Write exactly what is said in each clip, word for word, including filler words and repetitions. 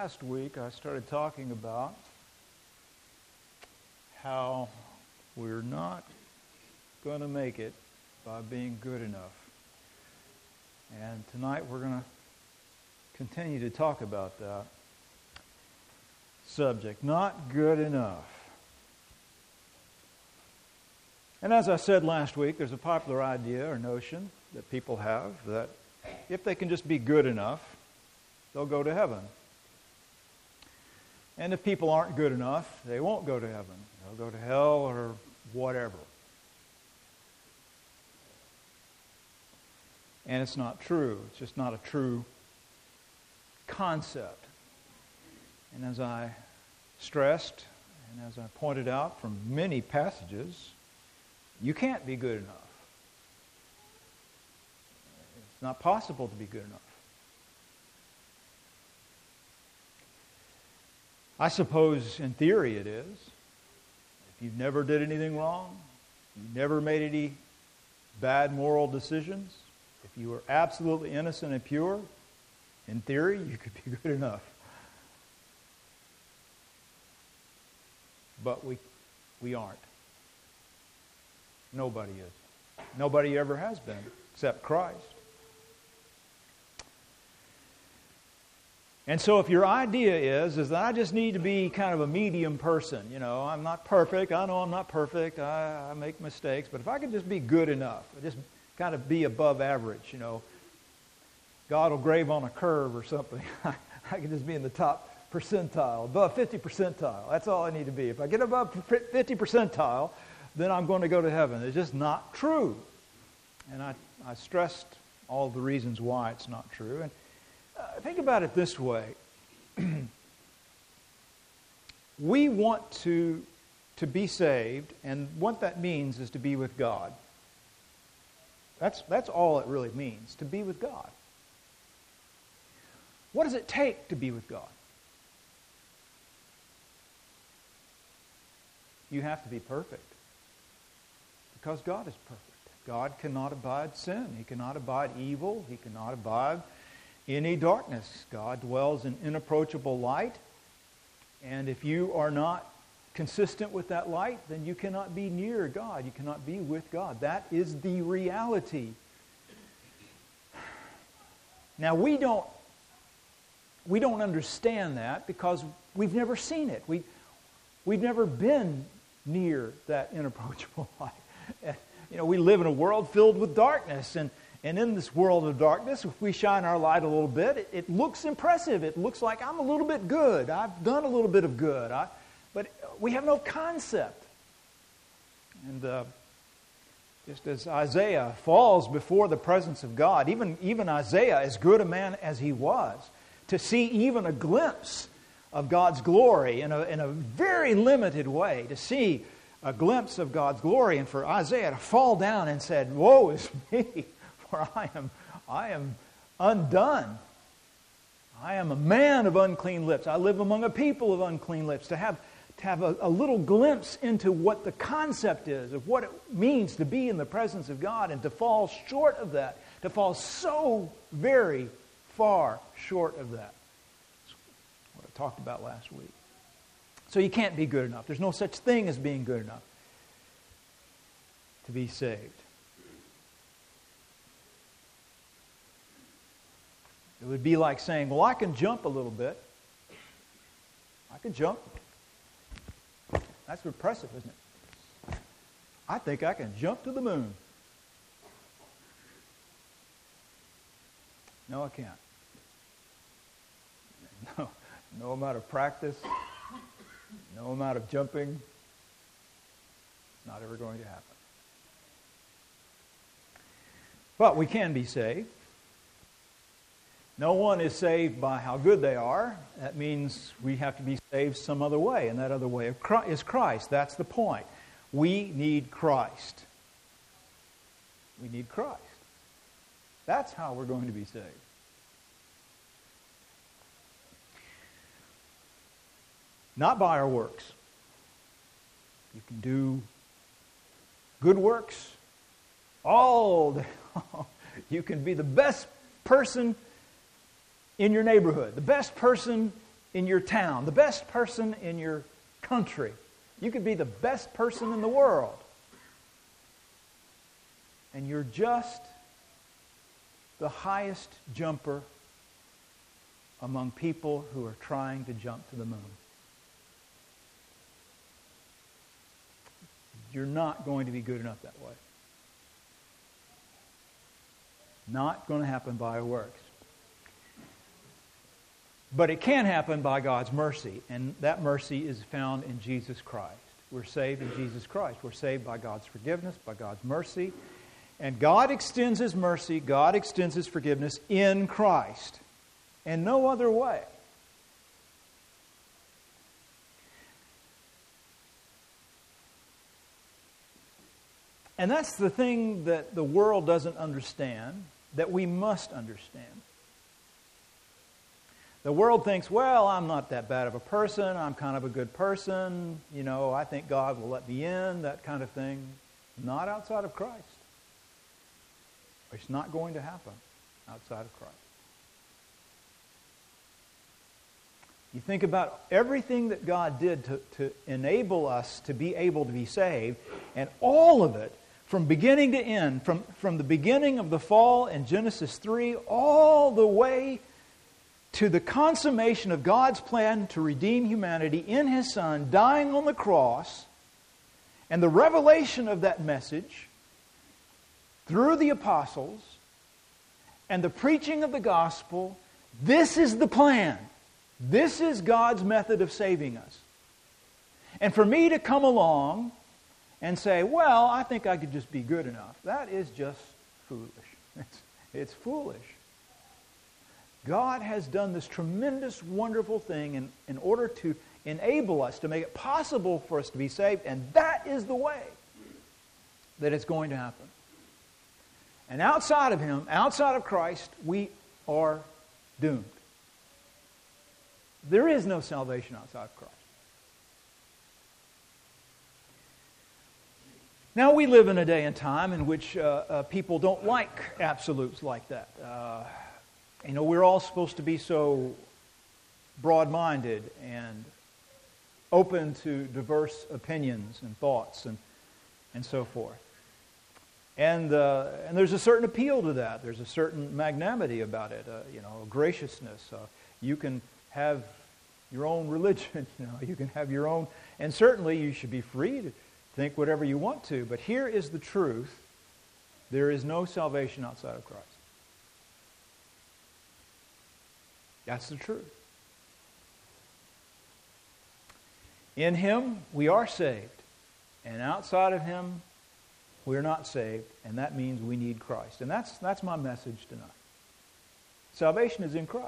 last week I started talking about how we're not going to make it by being good enough. And tonight we're going to continue to talk about that subject, not good enough. And as I said last week, there's a popular idea or notion that people have that if they can just be good enough, they'll go to heaven. And if people aren't good enough, they won't go to heaven. They'll go to hell or whatever. And it's not true. It's just not a true concept. And as I stressed, and as I pointed out from many passages, you can't be good enough. It's not possible to be good enough. I suppose in theory it is. If you never did anything wrong, you never made any bad moral decisions, if you were absolutely innocent and pure, in theory you could be good enough. But we we aren't. Nobody is. Nobody ever has been, except Christ. And so if your idea is, is that I just need to be kind of a medium person, you know, I'm not perfect, I know I'm not perfect, I, I make mistakes, but if I could just be good enough, just kind of be above average, you know, God will grave on a curve or something, I can just be in the top percentile, above fifty percentile, that's all I need to be. If I get above fifty percentile, then I'm going to go to heaven. It's just not true. And I, I stressed all the reasons why it's not true. And Uh, think about it this way. We want to, to be saved, and what that means is to be with God. That's, that's all it really means, to be with God. What does it take to be with God? You have to be perfect, because God is perfect. God cannot abide sin. He cannot abide evil. He cannot abide any darkness. God dwells in inapproachable light, and if you are not consistent with that light, then you cannot be near God. You cannot be with God. That is the reality. Now we don't we don't understand that because we've never seen it. We we've never been near that inapproachable light. And, you know, we live in a world filled with darkness, and And in this world of darkness, if we shine our light a little bit, it, it looks impressive. It looks like I'm a little bit good. I've done a little bit of good. I, but we have no concept. And uh, just as Isaiah falls before the presence of God, even, even Isaiah, as good a man as he was, to see even a glimpse of God's glory in a, in a very limited way, to see a glimpse of God's glory, and for Isaiah to fall down and said, "Woe is me. For I am, I am undone. I am a man of unclean lips. I live among a people of unclean lips." To have, to have a, a little glimpse into what the concept is, of what it means to be in the presence of God, and to fall short of that, to fall so very far short of that. That's what I talked about last week. So you can't be good enough. There's no such thing as being good enough to be saved. It would be like saying, well, I can jump a little bit. I can jump. That's impressive, isn't it? I think I can jump to the moon. No, I can't. No, no amount of practice, no amount of jumping, it's not ever going to happen. But we can be saved. No one is saved by how good they are. That means we have to be saved some other way, and that other way is Christ. That's the point. We need Christ. We need Christ. That's how we're going to be saved. Not by our works. You can do good works all day long. You can be the best person in your neighborhood, the best person in your town, the best person in your country. You could be the best person in the world. And you're just the highest jumper among people who are trying to jump to the moon. You're not going to be good enough that way. Not going to happen by our works. But it can happen by God's mercy, and that mercy is found in Jesus Christ. We're saved in Jesus Christ. We're saved by God's forgiveness, by God's mercy. And God extends His mercy, God extends His forgiveness in Christ, and no other way. And that's the thing that the world doesn't understand, that we must understand. The world thinks, well, I'm not that bad of a person, I'm kind of a good person, you know, I think God will let me in, that kind of thing. Not outside of Christ. It's not going to happen outside of Christ. You think about everything that God did to, to enable us to be able to be saved, and all of it, from beginning to end, from, from the beginning of the fall in Genesis three, all the way to the consummation of God's plan to redeem humanity in His Son, dying on the cross, and the revelation of that message through the apostles, and the preaching of the gospel. This is the plan. This is God's method of saving us. And for me to come along and say, well, I think I could just be good enough, that is just foolish. It's, it's foolish. God has done this tremendous, wonderful thing in, in order to enable us, to make it possible for us to be saved, and that is the way that it's going to happen. And outside of Him, outside of Christ, we are doomed. There is no salvation outside of Christ. Now we live in a day and time in which uh, uh, people don't like absolutes like that. Uh, you know, we're all supposed to be so broad-minded and open to diverse opinions and thoughts and, and so forth. And uh, and there's a certain appeal to that. There's a certain magnanimity about it, uh, you know, graciousness. Uh, you can have your own religion, you know, you can have your own, and certainly you should be free to think whatever you want to. But here is the truth. There is no salvation outside of Christ. That's the truth. In Him, we are saved. And outside of Him, we're not saved. And that means we need Christ. And that's, that's my message tonight. Salvation is in Christ.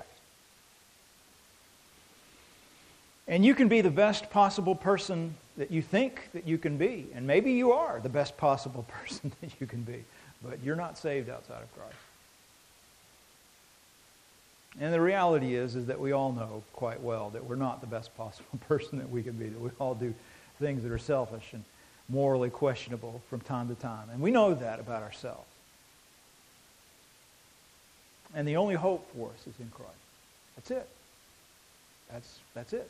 And you can be the best possible person that you think that you can be. And maybe you are the best possible person that you can be. But you're not saved outside of Christ. And the reality is, is that we all know quite well that we're not the best possible person that we can be. That we all do things that are selfish and morally questionable from time to time. And we know that about ourselves. And the only hope for us is in Christ. That's it. That's, that's it.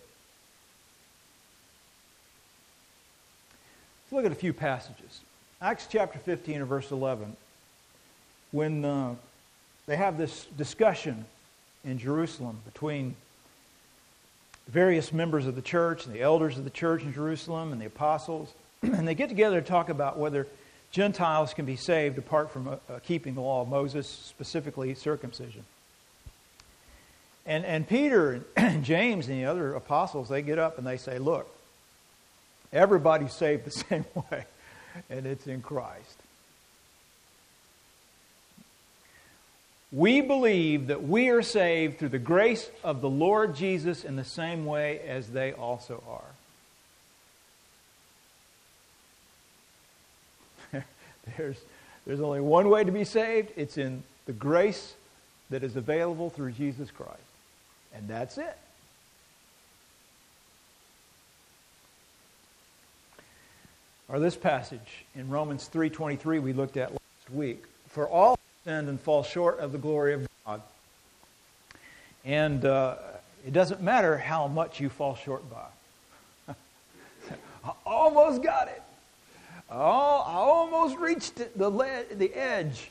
Let's look at a few passages. Acts chapter fifteen and verse eleven. When uh, they have this discussion in Jerusalem between various members of the church and the elders of the church in Jerusalem and the apostles, and they get together to talk about whether Gentiles can be saved apart from uh, uh, keeping the law of Moses, specifically circumcision. And, and Peter and James and the other apostles, they get up and they say, look, everybody's saved the same way, and it's in Christ. We believe that we are saved through the grace of the Lord Jesus in the same way as they also are. there's, there's only one way to be saved. It's in the grace that is available through Jesus Christ. And that's it. Or this passage in Romans three twenty-three we looked at last week. For all sinned and fall short of the glory of God. And uh, It doesn't matter how much you fall short by. I almost got it. Oh, I almost reached it, the le- the edge.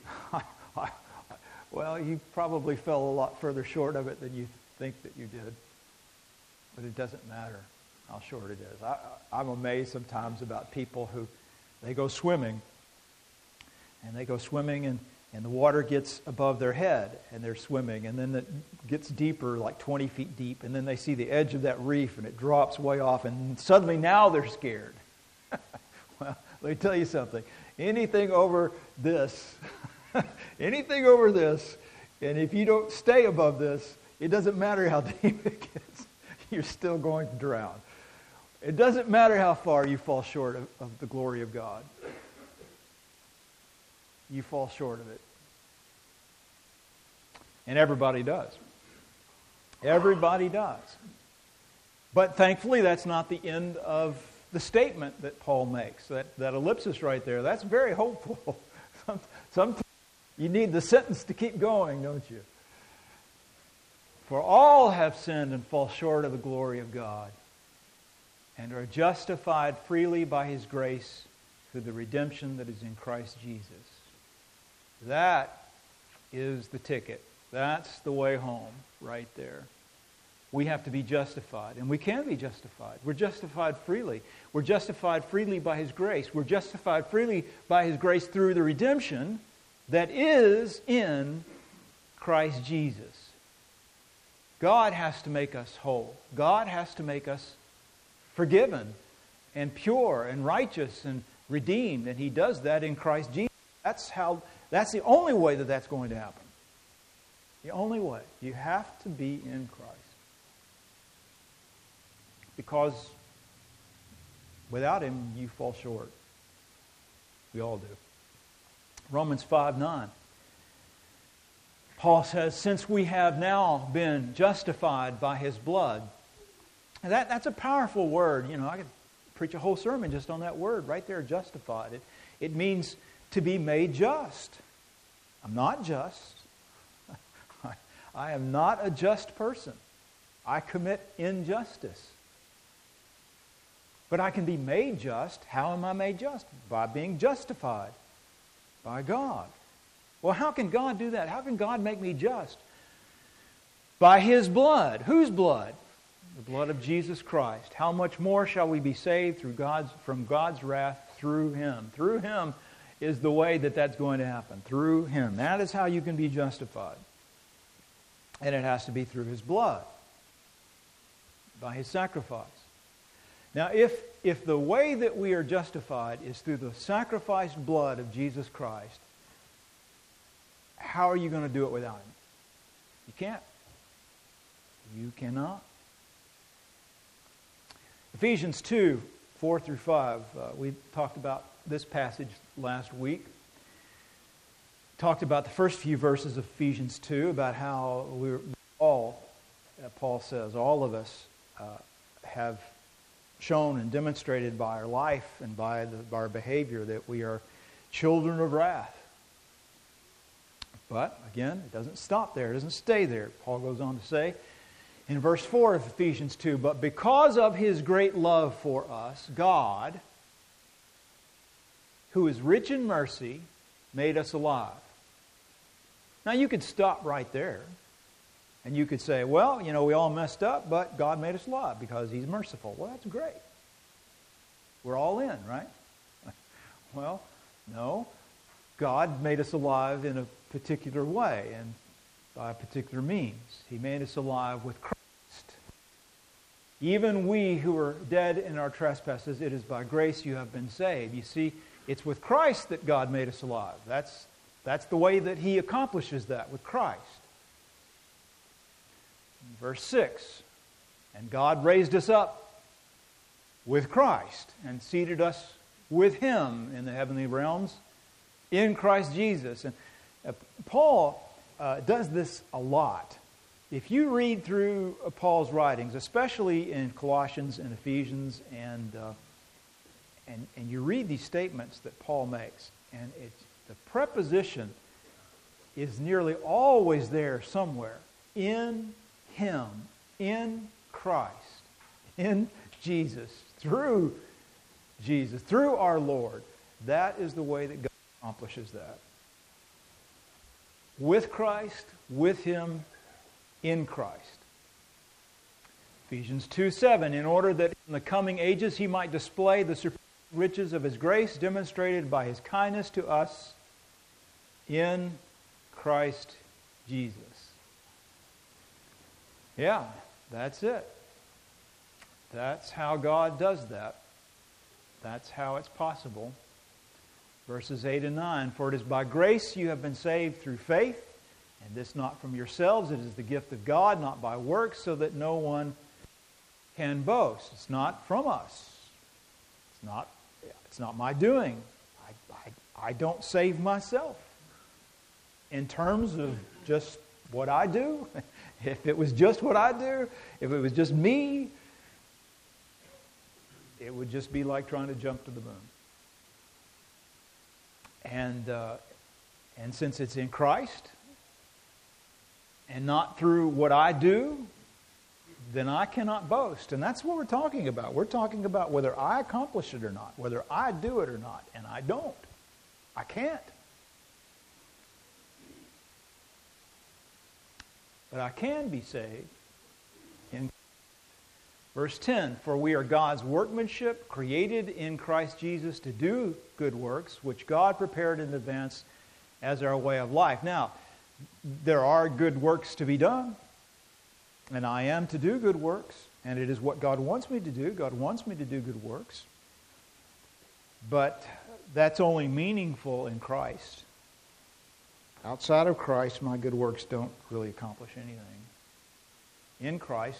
Well, you probably fell a lot further short of it than you think that you did. But it doesn't matter how short it is. I, I'm amazed sometimes about people who, they go swimming, and they go swimming, and, and the water gets above their head, and they're swimming, and then it gets deeper, like twenty feet deep, and then they see the edge of that reef, and it drops way off, and suddenly now they're scared. Well, let me tell you something. Anything over this, anything over this, and if you don't stay above this, it doesn't matter how deep it gets. You're still going to drown. It doesn't matter how far you fall short of, of the glory of God. You fall short of it. And everybody does. Everybody does. But thankfully, that's not the end of the statement that Paul makes. That, that ellipsis right there, that's very hopeful. Sometimes you need the sentence to keep going, don't you? For all have sinned and fall short of the glory of God, and are justified freely by His grace through the redemption that is in Christ Jesus. That is the ticket. That's the way home right there. We have to be justified, and we can be justified. We're justified freely. We're justified freely by His grace. We're justified freely by His grace through the redemption that is in Christ Jesus. God has to make us whole. God has to make us forgiven and pure and righteous and redeemed, and He does that in Christ Jesus. That's how. That's the only way that that's going to happen. The only way. You have to be in Christ. Because without Him, you fall short. We all do. Romans five nine. Paul says, since we have now been justified by His blood. And that, that's a powerful word. You know, I could preach a whole sermon just on that word right there, justified. It, it means to be made just. I'm not just. I am not a just person. I commit injustice. But I can be made just. How am I made just? By being justified by God. Well, how can God do that? How can God make me just? By His blood. Whose blood? The blood of Jesus Christ. How much more shall we be saved through God's, from God's wrath through Him? Through Him is the way that that's going to happen. Through Him. That is how you can be justified. And it has to be through His blood. By His sacrifice. Now, if, if the way that we are justified is through the sacrificed blood of Jesus Christ, how are you going to do it without Him? You can't. You cannot. Ephesians two, four through five. Uh, we talked about this passage last week. Talked about the first few verses of Ephesians two, about how we're all, uh, Paul says, all of us uh, have shown and demonstrated by our life and by, the, by our behavior that we are children of wrath. But, again, it doesn't stop there. It doesn't stay there. Paul goes on to say in verse four of Ephesians two, but because of His great love for us, God, who is rich in mercy, made us alive. Now, you could stop right there. And you could say, well, you know, we all messed up, but God made us alive because He's merciful. Well, that's great. We're all in, right? Well, no. God made us alive in a particular way and by a particular means. He made us alive with Christ. Even we who are dead in our trespasses, it is by grace you have been saved. You see, it's with Christ that God made us alive. That's, that's the way that He accomplishes that, with Christ. Verse six, and God raised us up with Christ and seated us with Him in the heavenly realms in Christ Jesus. And uh, Paul uh, does this a lot. If you read through uh, Paul's writings, especially in Colossians and Ephesians, and, uh, and, and you read these statements that Paul makes, and it's, the preposition is nearly always there somewhere. In Him in Christ, in Jesus, through Jesus, through our Lord. That is the way that God accomplishes that. With Christ, with Him, in Christ. Ephesians two seven, in order that in the coming ages He might display the surpassing riches of His grace demonstrated by His kindness to us in Christ Jesus. Yeah, that's it. That's how God does that. That's how it's possible. Verses eight and nine, for it is by grace you have been saved through faith, and this not from yourselves, it is the gift of God, not by works, so that no one can boast. It's not from us. It's not, it's not my doing. I, I, I don't save myself. In terms of just what I do, if it was just what I do, if it was just me, it would just be like trying to jump to the moon. And uh, and since it's in Christ and not through what I do, then I cannot boast. And that's what we're talking about. We're talking about whether I accomplish it or not, whether I do it or not. And I don't. I can't. But I can be saved in verse ten, for we are God's workmanship, created in Christ Jesus to do good works, which God prepared in advance as our way of life. Now, there are good works to be done, and I am to do good works, and it is what God wants me to do. God wants me to do good works. But that's only meaningful in Christ. Outside of Christ, my good works don't really accomplish anything. In Christ,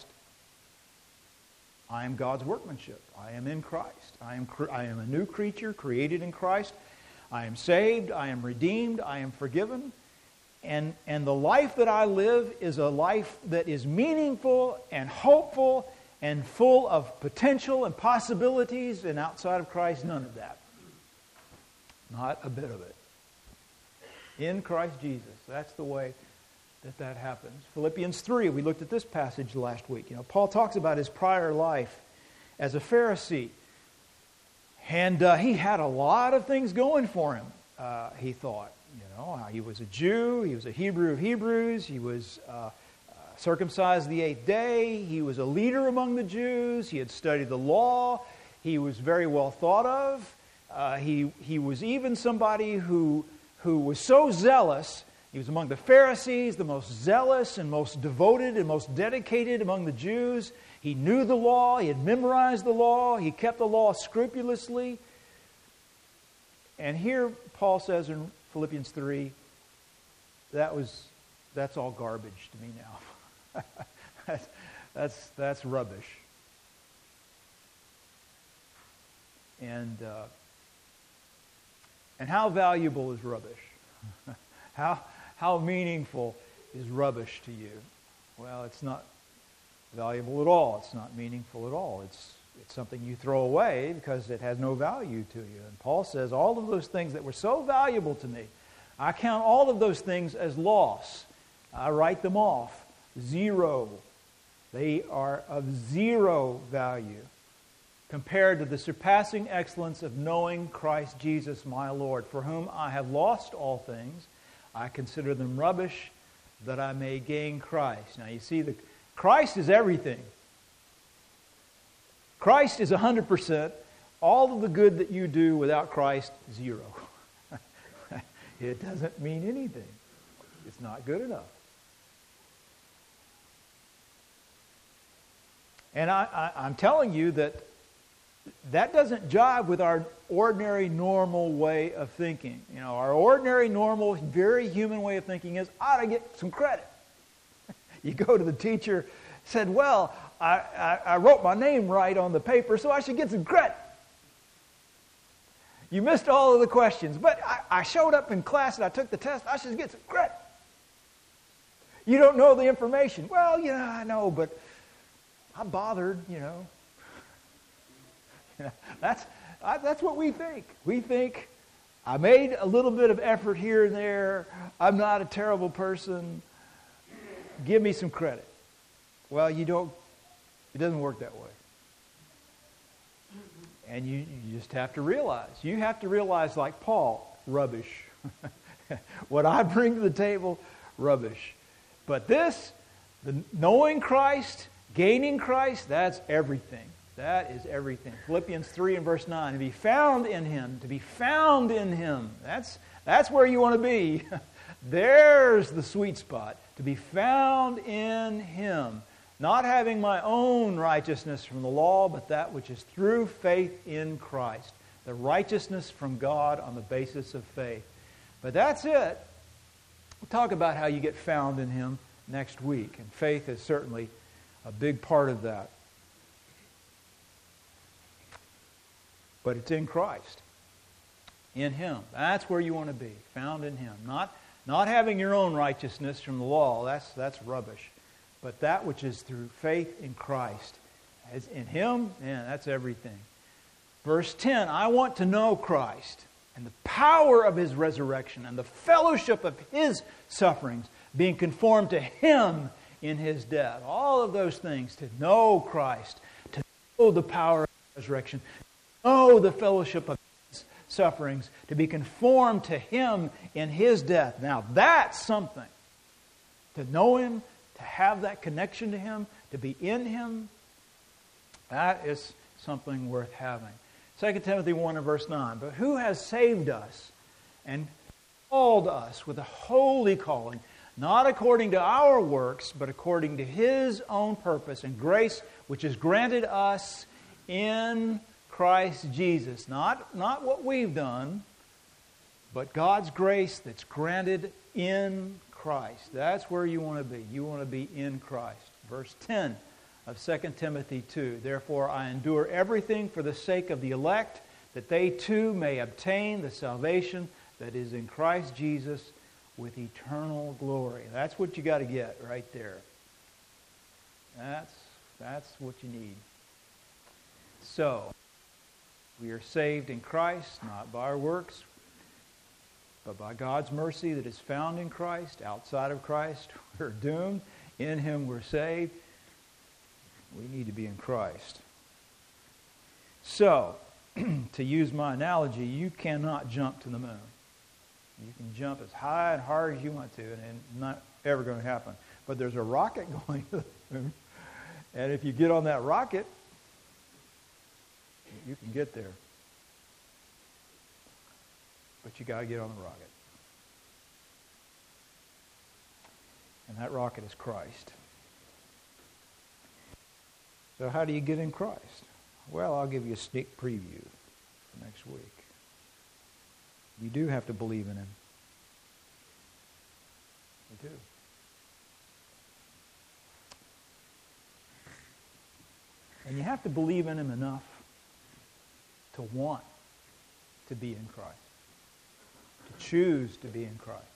I am God's workmanship. I am in Christ. I am, I am a new creature created in Christ. I am saved. I am redeemed. I am forgiven. And, and the life that I live is a life that is meaningful and hopeful and full of potential and possibilities. And outside of Christ, none of that. Not a bit of it. In Christ Jesus. That's the way that that happens. Philippians three, we looked at this passage last week. You know, Paul talks about his prior life as a Pharisee. And uh, he had a lot of things going for him, uh, he thought. You know, he was a Jew, he was a Hebrew of Hebrews, he was uh, uh, circumcised the eighth day, he was a leader among the Jews, he had studied the law, he was very well thought of. Uh, he, he was even somebody who... who was so zealous. He was among the Pharisees, the most zealous and most devoted and most dedicated among the Jews. He knew the law. He had memorized the law. He kept the law scrupulously. And here Paul says in Philippians three, that was, that's all garbage to me now. that's, that's, that's rubbish. And... Uh, And how valuable is rubbish? how, how meaningful is rubbish to you? Well, it's not valuable at all. It's not meaningful at all. It's, it's something you throw away because it has no value to you. And Paul says all of those things that were so valuable to me, I count all of those things as loss. I write them off. Zero. They are of zero value compared to the surpassing excellence of knowing Christ Jesus my Lord, for whom I have lost all things. I consider them rubbish that I may gain Christ. Now you see, the Christ is everything. Christ is one hundred percent. All of the good that you do without Christ, zero. It doesn't mean anything. It's not good enough. And I, I, I'm telling you that that doesn't jive with our ordinary, normal way of thinking. You know, our ordinary, normal, very human way of thinking is, I ought to get some credit. You go to the teacher, said, well, I, I, I wrote my name right on the paper, so I should get some credit. You missed all of the questions, but I, I showed up in class and I took the test, I should get some credit. You don't know the information. Well, yeah, I know, but I bothered, you know. That's I, that's what we think. We think, I made a little bit of effort here and there. I'm not a terrible person. Give me some credit. Well, you don't, it doesn't work that way. And you, you just have to realize. You have to realize, like Paul, rubbish. What I bring to the table, rubbish. But this, the knowing Christ, gaining Christ, that's everything. That is everything. Philippians three and verse nine. To be found in Him. To be found in Him. That's, that's where you want to be. There's the sweet spot. To be found in Him. Not having my own righteousness from the law, but that which is through faith in Christ. The righteousness from God on the basis of faith. But that's it. We'll talk about how you get found in Him next week. And faith is certainly a big part of that. But it's in Christ. In Him. That's where you want to be. Found in Him. Not, not having your own righteousness from the law. That's, that's rubbish. But that which is through faith in Christ. As in Him, man, that's everything. Verse ten, I want to know Christ and the power of His resurrection and the fellowship of His sufferings, being conformed to Him in His death. All of those things, to know Christ, to know the power of His resurrection, to know the fellowship of His sufferings, to be conformed to Him in His death. Now that's something. To know Him, to have that connection to Him, to be in Him, that is something worth having. Second Timothy one and verse nine. But who has saved us and called us with a holy calling, not according to our works, but according to His own purpose and grace, which is granted us in Christ Jesus. Not, not what we've done, but God's grace that's granted in Christ. That's where you want to be. You want to be in Christ. Verse ten of Second Timothy two. Therefore I endure everything for the sake of the elect, that they too may obtain the salvation that is in Christ Jesus with eternal glory. That's what you got to get right there. That's, that's what you need. So, we are saved in Christ, not by our works, but by God's mercy that is found in Christ. Outside of Christ, we're doomed. In Him, we're saved. We need to be in Christ. So, to use my analogy, you cannot jump to the moon. You can jump as high and hard as you want to, and it's not ever going to happen. But there's a rocket going to the moon, and if you get on that rocket, you can get there. But you got to get on the rocket. And that rocket is Christ. So how do you get in Christ? Well, I'll give you a sneak preview for next week. You do have to believe in Him. You do. And you have to believe in Him enough to want to be in Christ. To choose to be in Christ.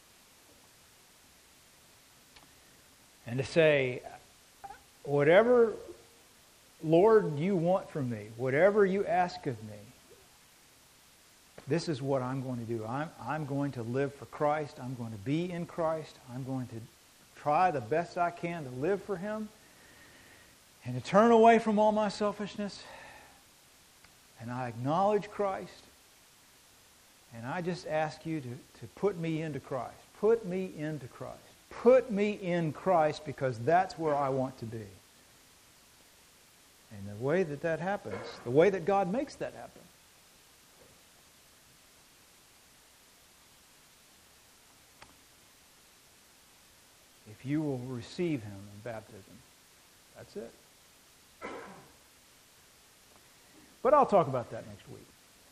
And to say, whatever, Lord, you want from me, whatever you ask of me, this is what I'm going to do. I'm, I'm going to live for Christ. I'm going to be in Christ. I'm going to try the best I can to live for Him and to turn away from all my selfishness. And I acknowledge Christ. And I just ask you to, to put me into Christ. Put me into Christ. Put me in Christ, because that's where I want to be. And the way that that happens, the way that God makes that happen, if you will receive Him in baptism, that's it. But I'll talk about that next week.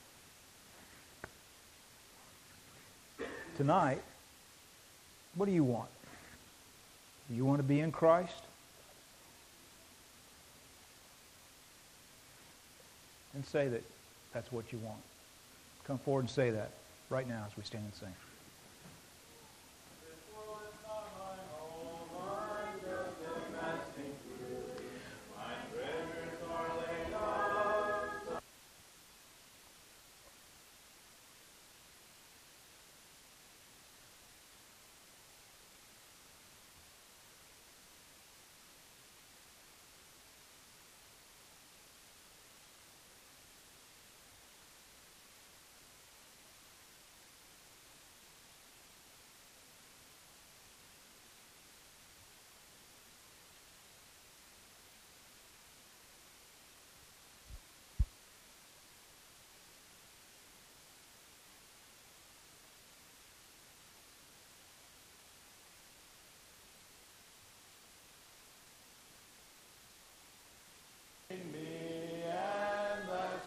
Tonight, what do you want? Do you want to be in Christ? And say that that's what you want. Come forward and say that right now as we stand and sing.